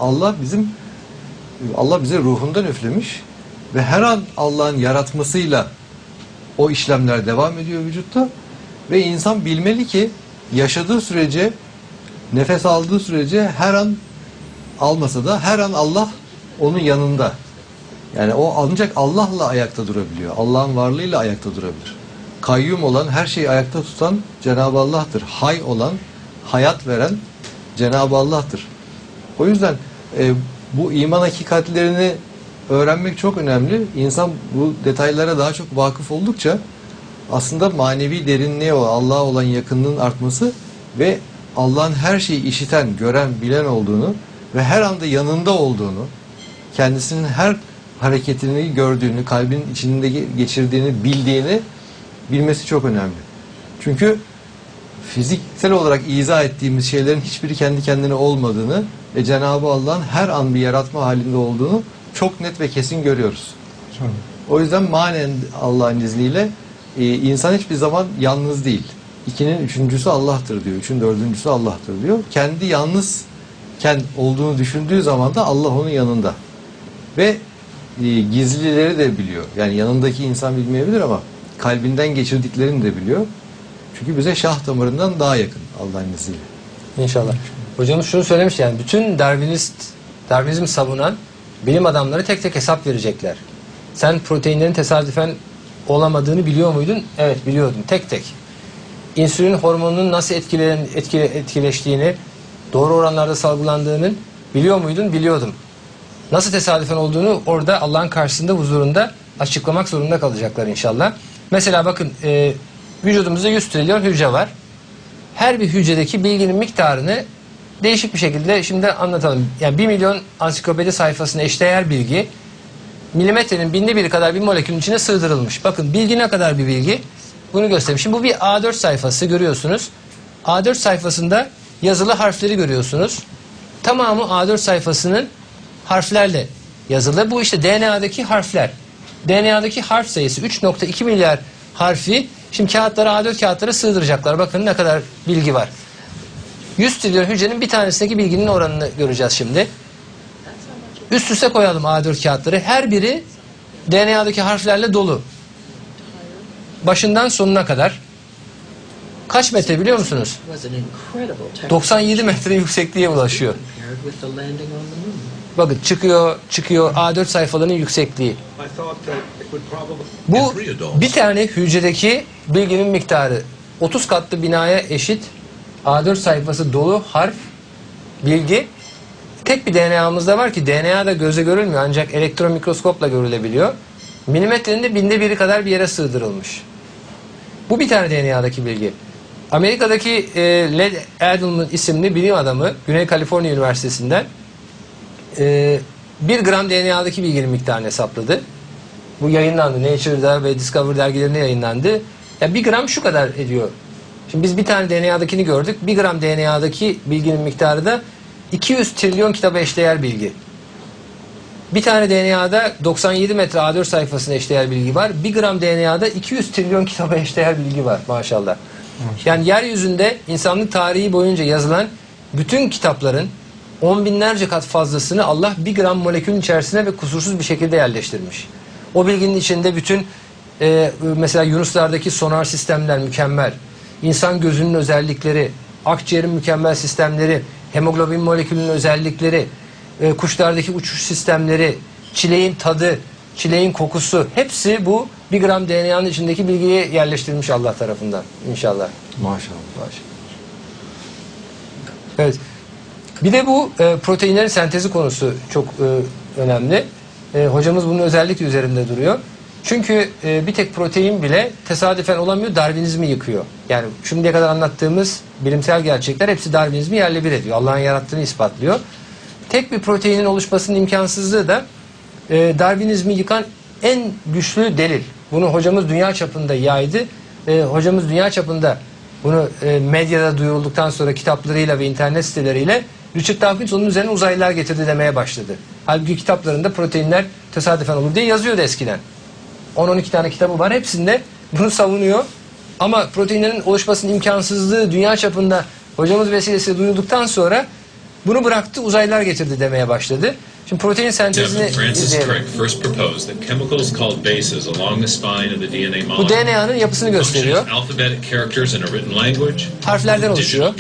Allah bize ruhundan üflemiş ve her an Allah'ın yaratmasıyla o işlemler devam ediyor vücutta ve insan bilmeli ki yaşadığı sürece, nefes aldığı sürece, her an almasa da her an Allah onun yanında. Yani o ancak Allah'la ayakta durabiliyor. Allah'ın varlığıyla ayakta durabilir. Kayyum olan, her şeyi ayakta tutan Cenab-ı Allah'tır. Hay olan, hayat veren Cenab-ı Allah'tır. O yüzden bu iman hakikatlerini öğrenmek çok önemli. İnsan bu detaylara daha çok vakıf oldukça aslında manevi derinliğe, o Allah'a olan yakınlığın artması ve Allah'ın her şeyi işiten, gören, bilen olduğunu ve her anda yanında olduğunu, kendisinin her hareketini gördüğünü, kalbinin içinde geçirdiğini bildiğini bilmesi çok önemli. Çünkü fiziksel olarak izah ettiğimiz şeylerin hiçbiri kendi kendine olmadığını ve Cenab-ı Allah'ın her an bir yaratma halinde olduğunu çok net ve kesin görüyoruz. O yüzden manen Allah'ın izniyle insan hiçbir zaman yalnız değil. 2'nin 3.'sü Allah'tır diyor. 3'ün 4.'sü Allah'tır diyor. Kendi yalnızken olduğunu düşündüğü zaman da Allah onun yanında. Ve gizlileri de biliyor. Yani yanındaki insan bilmeyebilir ama kalbinden geçirdiklerini de biliyor. Çünkü bize şah damarından daha yakın Allah'ın izniyle. İnşallah. Hocamız şunu söylemiş, yani bütün Darwinizm savunan bilim adamları tek tek hesap verecekler. Sen proteinlerin tesadüfen olamadığını biliyor muydun? Evet, biliyordum. Tek tek. İnsülin hormonunun nasıl etkileştiğini, doğru oranlarda salgılandığını biliyor muydun? Biliyordum. Nasıl tesadüfen olduğunu orada Allah'ın karşısında, huzurunda açıklamak zorunda kalacaklar inşallah. Mesela bakın, vücudumuzda 100 trilyon hücre var. Her bir hücredeki bilginin miktarını değişik bir şekilde şimdi anlatalım. Yani 1 milyon ansiklopedi sayfasına eşdeğer bilgi milimetrenin binde biri kadar bir molekülün içine sığdırılmış. Bakın bilgi ne kadar bir bilgi? Bunu göstereyim. Şimdi bu bir A4 sayfası, görüyorsunuz. A4 sayfasında yazılı harfleri görüyorsunuz. Tamamı A4 sayfasının harflerle yazılı. Bu işte DNA'daki harfler. DNA'daki harf sayısı 3.2 milyar harfi şimdi A4 kağıtlara sığdıracaklar. Bakın ne kadar bilgi var. 100 trilyon hücrenin bir tanesindeki bilginin oranını göreceğiz şimdi. Üst üste koyalım A4 kağıtları. Her biri DNA'daki harflerle dolu. Başından sonuna kadar. Kaç metre biliyor musunuz? 97 metre yüksekliğe ulaşıyor. Bakın çıkıyor A4 sayfalarının yüksekliği. Bu bir tane hücredeki bilginin miktarı 30 katlı binaya eşit. A4 sayfası dolu harf, bilgi. Tek bir DNA'mızda var ki DNA da göze görülmüyor ancak elektron mikroskopla görülebiliyor. Milimetrenin de binde biri kadar bir yere sığdırılmış. Bu bir tane DNA'daki bilgi. Amerika'daki Led Edelman isimli bilim adamı Güney Kaliforniya Üniversitesi'nden 1 gram DNA'daki bilginin miktarını hesapladı. Bu yayınlandı. Nature'da ve Discover dergilerinde yayınlandı. Yani 1 gram şu kadar ediyor. Şimdi biz bir tane DNA'dakini gördük. 1 gram DNA'daki bilginin miktarı da 200 trilyon kitaba eşdeğer bilgi. Bir tane DNA'da 97 metre A4 sayfasına eşdeğer bilgi var. 1 gram DNA'da 200 trilyon kitaba eşdeğer bilgi var maşallah. Yani yeryüzünde insanlık tarihi boyunca yazılan bütün kitapların 10 binlerce kat fazlasını Allah 1 gram molekülün içerisine ve kusursuz bir şekilde yerleştirmiş. O bilginin içinde bütün mesela yunuslardaki sonar sistemler mükemmel. İnsan gözünün özellikleri, akciğerin mükemmel sistemleri, hemoglobin molekülünün özellikleri, kuşlardaki uçuş sistemleri, çileğin tadı, çileğin kokusu, hepsi bu 1 gram DNA'nın içindeki bilgiye yerleştirilmiş Allah tarafından inşallah. Maşallah. Evet. Bir de bu proteinlerin sentezi konusu çok önemli. Hocamız bunun özellikle üzerinde duruyor. Çünkü bir tek protein bile tesadüfen olamıyor, Darwinizmi yıkıyor. Yani şimdiye kadar anlattığımız bilimsel gerçekler hepsi Darwinizmi yerle bir ediyor. Allah'ın yarattığını ispatlıyor. Tek bir proteinin oluşmasının imkansızlığı da Darwinizmi yıkan en güçlü delil. Bunu hocamız dünya çapında yaydı. Hocamız dünya çapında bunu medyada duyurulduktan sonra kitaplarıyla ve internet siteleriyle Richard Dawkins onun üzerine uzaylılar getirdi demeye başladı. Halbuki kitaplarında proteinler tesadüfen olur diye yazıyordu eskiden. 10-12 tane kitabı var. Hepsinde bunu savunuyor. Ama proteinlerin oluşmasının imkansızlığı dünya çapında hocamız vesilesiyle duyulduktan sonra bunu bıraktı, uzaylılar getirdi demeye başladı. Şimdi protein sentezini izleyelim. Bu DNA'nın yapısını gösteriyor. Harflerden oluşuyor.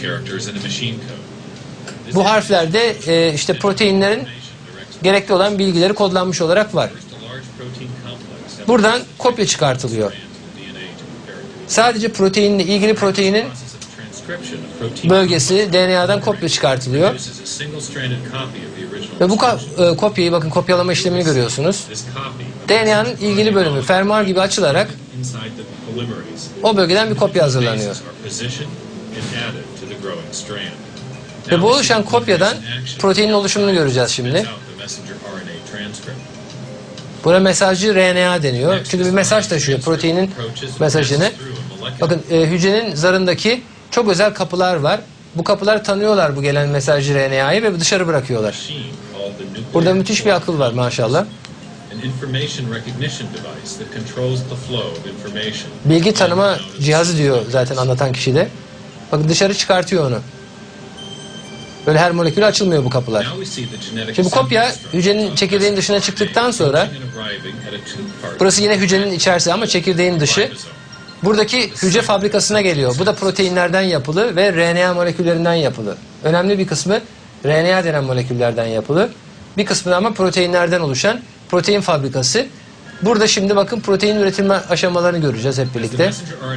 Bu harflerde işte proteinlerin gerekli olan bilgileri kodlanmış olarak var. Buradan kopya çıkartılıyor. Sadece proteinle ilgili proteinin bölgesi DNA'dan kopya çıkartılıyor. Ve bu kopyayı, bakın kopyalama işlemini görüyorsunuz. DNA'nın ilgili bölümü fermuar gibi açılarak o bölgeden bir kopya hazırlanıyor. Ve bu oluşan kopyadan proteinin oluşumunu göreceğiz şimdi. Buna mesajcı RNA deniyor. Çünkü bir mesaj taşıyor, proteinin mesajını. Bakın hücrenin zarındaki çok özel kapılar var. Bu kapılar tanıyorlar bu gelen mesajcı RNA'yı ve dışarı bırakıyorlar. Burada müthiş bir akıl var maşallah. Bilgi tanıma cihazı diyor zaten anlatan kişi de. Bakın dışarı çıkartıyor onu. Böyle her moleküle açılmıyor bu kapılar. Şimdi bu kopya hücrenin çekirdeğin dışına çıktıktan sonra burası yine hücrenin içerisi ama çekirdeğin dışı. Buradaki hücre fabrikasına geliyor. Bu da proteinlerden yapılı ve RNA moleküllerinden yapılı. Önemli bir kısmı RNA denen moleküllerden yapılı. Bir kısmı da ama proteinlerden oluşan protein fabrikası. Burada şimdi bakın protein üretilme aşamalarını göreceğiz hep birlikte.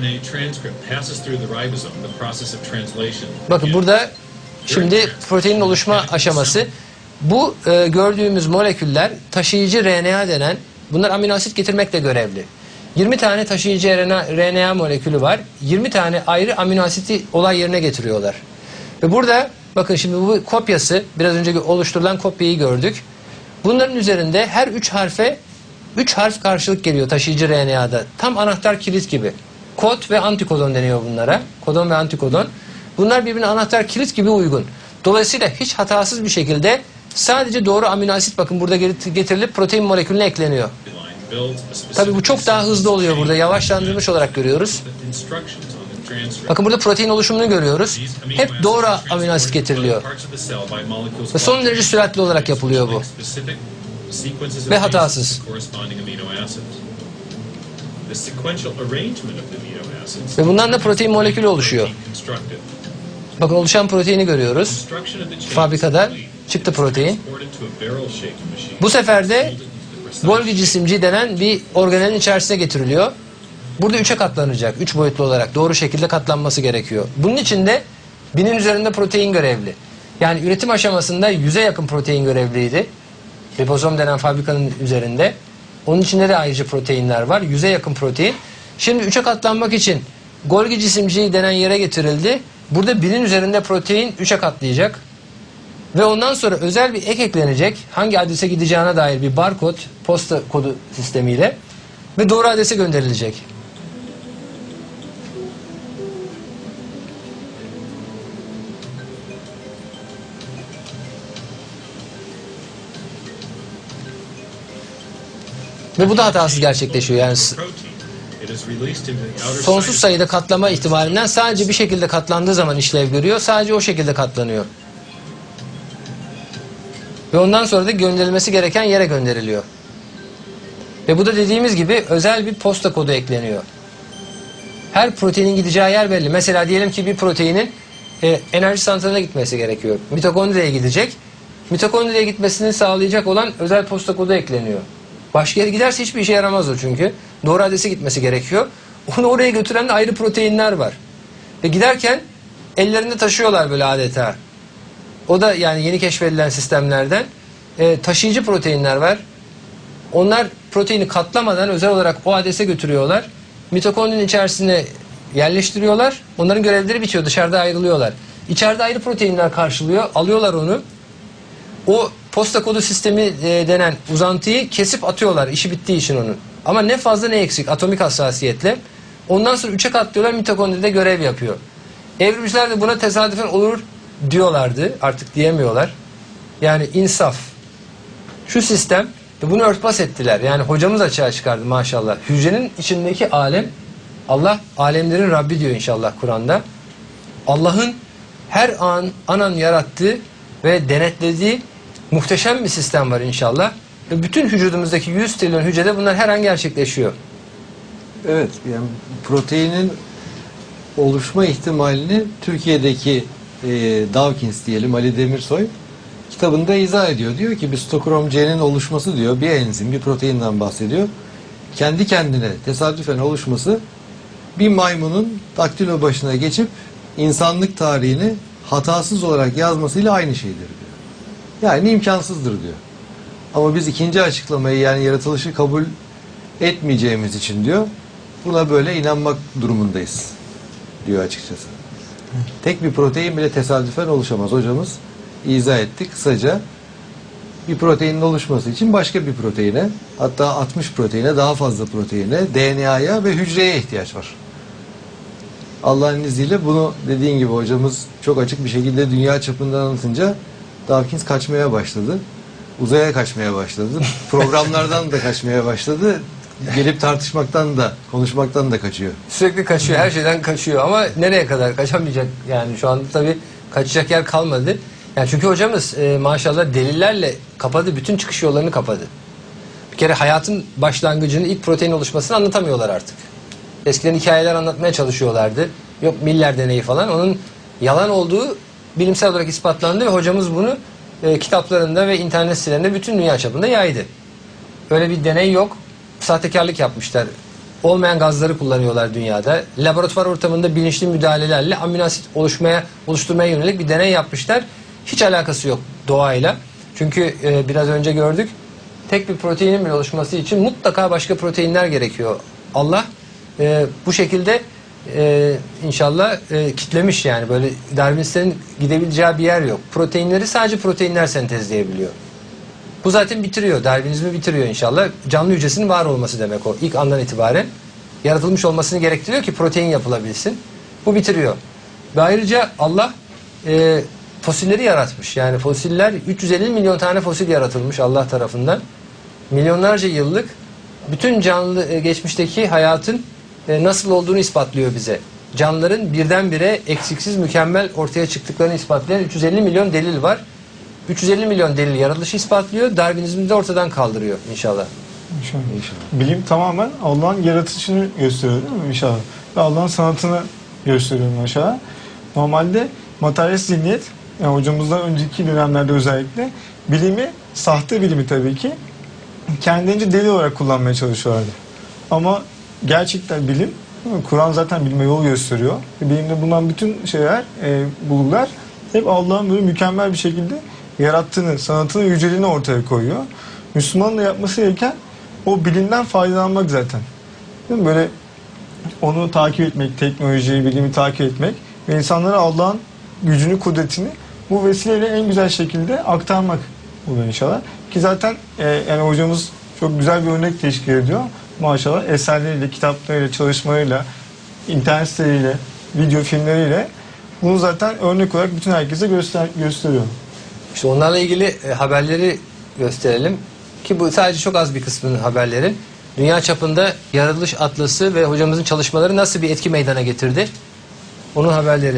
Bakın burada şimdi proteinin oluşma aşaması. Bu gördüğümüz moleküller taşıyıcı RNA denen, bunlar amino asit getirmekle görevli. 20 tane taşıyıcı RNA molekülü var. 20 tane ayrı amino asiti olay yerine getiriyorlar. Ve burada bakın şimdi bu kopyası, biraz önce oluşturulan kopyayı gördük. Bunların üzerinde her 3 harfe 3 harf karşılık geliyor taşıyıcı RNA'da. Tam anahtar kilit gibi. Kod ve antikodon deniyor bunlara. Kodon ve antikodon. Bunlar birbirine anahtar kilit gibi uygun. Dolayısıyla hiç hatasız bir şekilde sadece doğru amino asit bakın burada getirilip protein molekülüne ekleniyor. Tabii bu çok daha hızlı oluyor burada. Yavaşlandırılmış olarak görüyoruz. Bakın burada protein oluşumunu görüyoruz. Hep doğru amino asit getiriliyor. Ve son derece süratli olarak yapılıyor bu. Ve hatasız. Ve bundan da protein molekülü oluşuyor. Bakın oluşan proteini görüyoruz. Fabrikada çıktı protein. Bu sefer de Golgi cisimciği denen bir organelin içerisine getiriliyor. Burada 3'e katlanacak. 3 boyutlu olarak doğru şekilde katlanması gerekiyor. Bunun için de 1000'in üzerinde protein görevli. Yani üretim aşamasında 100'e yakın protein görevliydi. Ribozom denen fabrikanın üzerinde. Onun içinde de ayrıca proteinler var. 100'e yakın protein. Şimdi 3'e katlanmak için Golgi cisimciği denen yere getirildi. Burada 1000'in üzerinde protein 3'e katlayacak. Ve ondan sonra özel bir ek eklenecek. Hangi adrese gideceğine dair bir barkod, posta kodu sistemiyle. Ve doğru adrese gönderilecek. Ve bu da hatasız gerçekleşiyor. Yani sonsuz sayıda katlama ihtimalinden sadece bir şekilde katlandığı zaman işlev görüyor. Sadece o şekilde katlanıyor. Ve ondan sonra da gönderilmesi gereken yere gönderiliyor. Ve bu da dediğimiz gibi özel bir posta kodu ekleniyor. Her proteinin gideceği yer belli. Mesela diyelim ki bir proteinin enerji santraline gitmesi gerekiyor. Mitokondriye gidecek. Mitokondriye gitmesini sağlayacak olan özel posta kodu ekleniyor. Başka yere giderse hiçbir işe yaramaz o çünkü. Doğru adrese gitmesi gerekiyor. Onu oraya götüren de ayrı proteinler var. Ve giderken ellerinde taşıyorlar böyle adeta. O da yani yeni keşfedilen sistemlerden taşıyıcı proteinler var. Onlar proteini katlamadan özel olarak o adrese götürüyorlar. Mitokondrinin içerisine yerleştiriyorlar. Onların görevleri bitiyor. Dışarıda ayrılıyorlar. İçeride ayrı proteinler karşılıyor. Alıyorlar onu. O posta kodu sistemi denen uzantıyı kesip atıyorlar. İşi bittiği için onun. Ama ne fazla ne eksik. Atomik hassasiyetle. Ondan sonra 3'e katlıyorlar. Mitokondride görev yapıyor. Evrimciler de buna tesadüfen olur diyorlardı. Artık diyemiyorlar. Yani insaf. Şu sistem ve bunu örtbas ettiler. Yani hocamız açığa çıkardı maşallah. Hücrenin içindeki alem, Allah alemlerin Rabbi diyor inşallah Kur'an'da. Allah'ın her an yarattığı ve denetlediği muhteşem bir sistem var inşallah. Ve bütün vücudumuzdaki 100 trilyon hücrede bunlar her an gerçekleşiyor. Evet, yani proteinin oluşma ihtimalini Türkiye'deki Dawkins diyelim, Ali Demirsoy kitabında izah ediyor. Diyor ki bir stokrom C'nin oluşması diyor, bir enzim, bir proteinden bahsediyor. Kendi kendine tesadüfen oluşması bir maymunun daktilo başına geçip insanlık tarihini hatasız olarak yazmasıyla aynı şeydir diyor. Yani imkansızdır diyor. Ama biz ikinci açıklamayı yani yaratılışı kabul etmeyeceğimiz için diyor buna böyle inanmak durumundayız diyor açıkçası. Tek bir protein bile tesadüfen oluşamaz. Hocamız izah etti kısaca. Bir proteinin oluşması için başka bir proteine, hatta 60 proteine, daha fazla proteine, DNA'ya ve hücreye ihtiyaç var. Allah'ın izniyle bunu dediğin gibi hocamız çok açık bir şekilde dünya çapında anlatınca Dawkins kaçmaya başladı. Uzaya kaçmaya başladı. Programlardan da kaçmaya başladı. Gelip tartışmaktan da, konuşmaktan da kaçıyor. Sürekli kaçıyor. Her şeyden kaçıyor. Ama nereye kadar? Kaçamayacak yani. Şu anda tabii kaçacak yer kalmadı. Yani çünkü hocamız maşallah delillerle kapadı, bütün çıkış yollarını kapadı. Bir kere hayatın başlangıcını, ilk protein oluşmasını anlatamıyorlar artık. Eskiden hikayeler anlatmaya çalışıyorlardı. Yok Miller deneyi falan. Onun yalan olduğu bilimsel olarak ispatlandı ve hocamız bunu kitaplarında ve internet sitelerinde bütün dünya çapında yaydı. Öyle bir deney yok. Sahtekarlık yapmışlar. Olmayan gazları kullanıyorlar dünyada. Laboratuvar ortamında bilinçli müdahalelerle amino asit oluşturmaya yönelik bir deney yapmışlar. Hiç alakası yok doğayla. Çünkü biraz önce gördük. Tek bir proteinin bile oluşması için mutlaka başka proteinler gerekiyor. Allah bu şekilde inşallah kitlemiş yani. Böyle Darwinistlerin gidebileceği bir yer yok. Proteinleri sadece proteinler sentezleyebiliyor. Bu zaten bitiriyor. Darwinizmi bitiriyor inşallah. Canlı hücresinin var olması demek o. İlk andan itibaren yaratılmış olmasını gerektiriyor ki protein yapılabilsin. Bu bitiriyor. Ve ayrıca Allah fosilleri yaratmış. Yani fosiller 350 milyon tane fosil yaratılmış Allah tarafından. Milyonlarca yıllık bütün canlı geçmişteki hayatın nasıl olduğunu ispatlıyor bize. Canlıların birdenbire eksiksiz mükemmel ortaya çıktıklarını ispatlayan 350 milyon delil var. 350 milyon delil yaratılışı ispatlıyor. Darwinizmi de ortadan kaldırıyor inşallah. İnşallah. Bilim tamamen Allah'ın yaratılışını gösteriyor değil mi inşallah? Ve Allah'ın sanatını gösteriyor inşallah. Normalde materyalist zihniyet, yani hocamızdan önceki dönemlerde özellikle bilimi, sahte bilimi tabii ki kendince delil olarak kullanmaya çalışıyorlardı. Ama gerçekten bilim, Kur'an zaten bilime yol gösteriyor. Bilimde bulunan bütün şeyler, bulgular hep Allah'ın böyle mükemmel bir şekilde yarattığını, sanatını, yüceliğini ortaya koyuyor. Müslümanın da yapması gereken o bilimden faydalanmak zaten. Değil mi? Böyle onu takip etmek, teknolojiyi, bilimi takip etmek ve insanlara Allah'ın gücünü, kudretini bu vesileyle en güzel şekilde aktarmak oluyor inşallah. Ki zaten yani hocamız çok güzel bir örnek teşkil ediyor. Maşallah eserleriyle, kitaplarıyla, çalışmalarıyla, internet siteleriyle, video filmleriyle bunu zaten örnek olarak bütün herkese gösteriyor. İşte onlarla ilgili haberleri gösterelim. Ki bu sadece çok az bir kısmının haberlerin. Dünya çapında yaratılış atlası ve hocamızın çalışmaları nasıl bir etki meydana getirdi? Onun haberleri.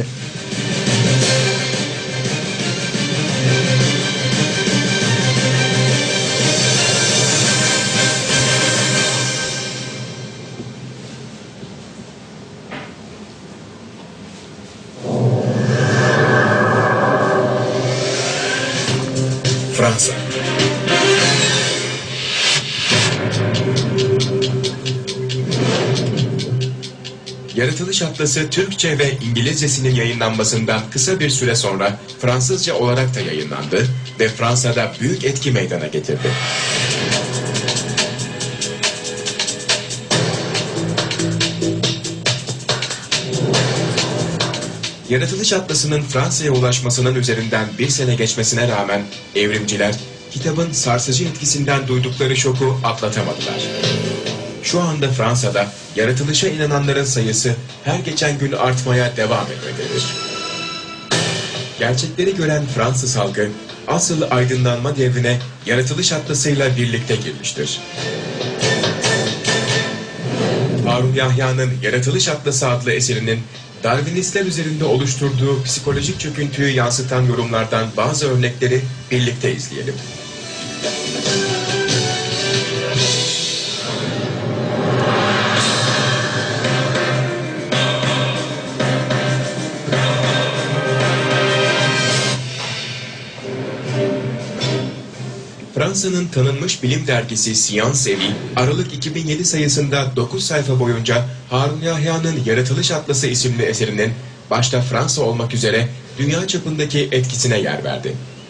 Fransa. Yaratılış Atlası Türkçe ve İngilizcesinin yayınlanmasından kısa bir süre sonra Fransızca olarak da yayınlandı ve Fransa'da büyük etki meydana getirdi. Yaratılış Atlası'nın Fransa'ya ulaşmasının üzerinden bir sene geçmesine rağmen evrimciler kitabın sarsıcı etkisinden duydukları şoku atlatamadılar. Şu anda Fransa'da yaratılışa inananların sayısı her geçen gün artmaya devam etmektedir. Gerçekleri gören Fransız halkı asıl aydınlanma devrine Yaratılış Atlası'yla birlikte girmiştir. Harun Yahya'nın Yaratılış Atlası adlı eserinin Darwinistler üzerinde oluşturduğu psikolojik çöküntüyü yansıtan yorumlardan bazı örnekleri birlikte izleyelim. Fransa'nın tanınmış bilim dergisi Science Evi, Aralık 2007 sayısında 9 sayfa boyunca Harun Yahya'nın Yaratılış Atlası isimli eserinin başta Fransa olmak üzere dünya çapındaki etkisine yer verdi.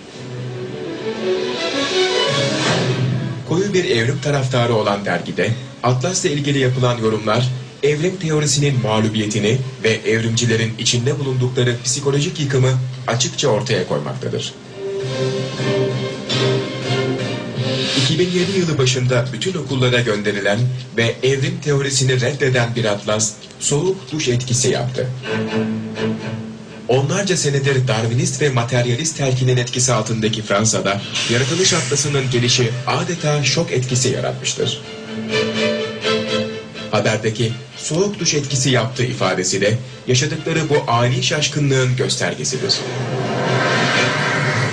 Koyu bir evrim taraftarı olan dergide Atlas'la ilgili yapılan yorumlar evrim teorisinin mağlubiyetini ve evrimcilerin içinde bulundukları psikolojik yıkımı açıkça ortaya koymaktadır. 2007 yılı başında bütün okullara gönderilen ve evrim teorisini reddeden bir atlas soğuk duş etkisi yaptı. Onlarca senedir Darwinist ve materyalist telkinin etkisi altındaki Fransa'da Yaratılış Atlası'nın gelişi adeta şok etkisi yaratmıştır. Haberdeki soğuk duş etkisi yaptığı ifadesi de yaşadıkları bu ani şaşkınlığın göstergesidir.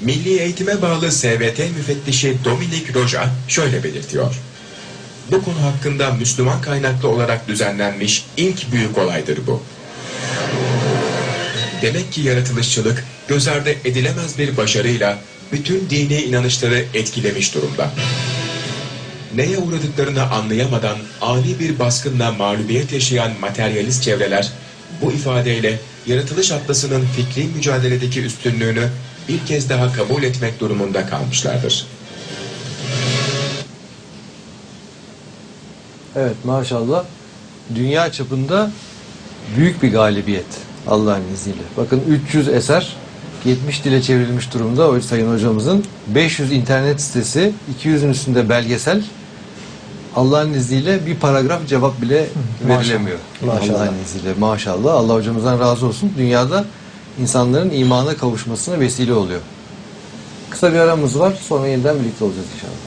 Milli Eğitime bağlı SVT müfettişi Dominik Roja şöyle belirtiyor. Bu konu hakkında Müslüman kaynaklı olarak düzenlenmiş ilk büyük olaydır bu. Demek ki yaratılışçılık göz ardı edilemez bir başarıyla bütün dini inanışları etkilemiş durumda. Neye uğradıklarını anlayamadan ani bir baskınla mağlubiyet yaşayan materyalist çevreler bu ifadeyle yaratılış atlasının fikri mücadeledeki üstünlüğünü bir kez daha kabul etmek durumunda kalmışlardır. Evet, maşallah dünya çapında büyük bir galibiyet Allah'ın izniyle. Bakın 300 eser 70 dile çevrilmiş durumda o sayın hocamızın. 500 internet sitesi, 200'ün üstünde belgesel. Allah'ın izniyle bir paragraf cevap bile verilemiyor. Maşallah. Allah'ın izniyle maşallah. Allah hocamızdan razı olsun. Dünyada insanların imana kavuşmasına vesile oluyor. Kısa bir aramız var. Sonra yeniden birlikte olacağız inşallah.